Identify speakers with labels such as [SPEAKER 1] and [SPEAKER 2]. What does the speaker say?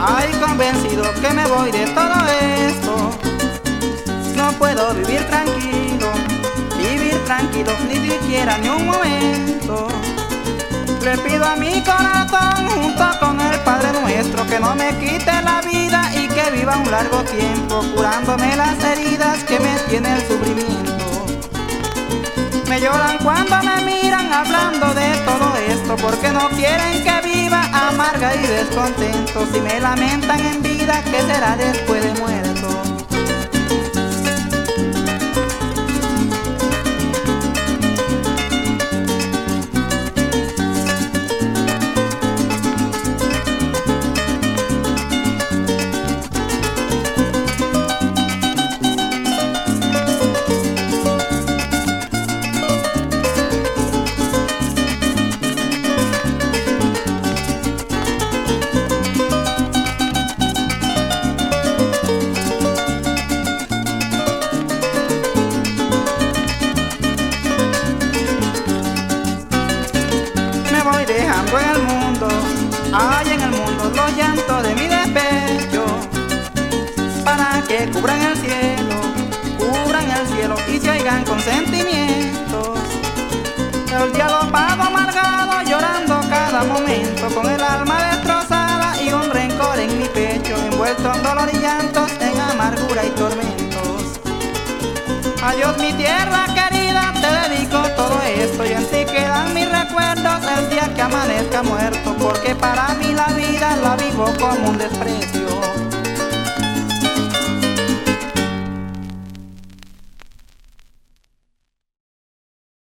[SPEAKER 1] Ay, convencido que me voy de todo esto. No puedo vivir tranquilo ni siquiera ni un momento. Le pido a mi corazón junto con el Padre Nuestro que no me quite la vida y que viva un largo tiempo curándome las heridas que me tiene el sufrimiento. Me lloran cuando me miran hablando de todo esto porque no quieren que viva amarga y descontento. Si me lamentan en vida, ¿qué será después de muerto? Dejando en el mundo, hay en el mundo los llantos de mi despecho, para que cubran el cielo y se oigan con sentimientos. El día lo pago amargado, llorando cada momento, con el alma destrozada y un rencor en mi pecho, envuelto en dolor y llantos, en amargura y tormentos. Adiós mi tierra querida, te dedico todo esto y en ti quedan mis recuerdos el día que amanezca muerto, porque para mí la vida la vivo como un desierto.